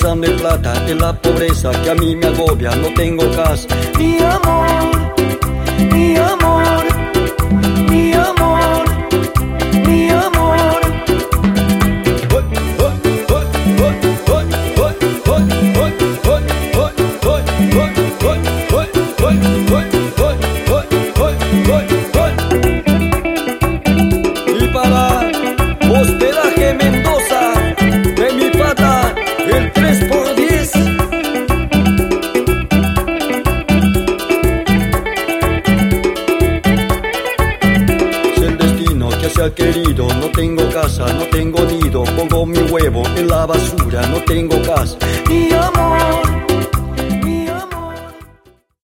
pensando en plata, en la pobreza que a mí me agobia, no tengo casa. Mi amor, mi amor, mi amor, mi amor. Y para Hospedaje Mendoza, de mi pata, el 3x10. Es el destino que se ha querido, no tengo casa, no tengo nido, pongo mi huevo en la basura, no tengo casa. Mi amor,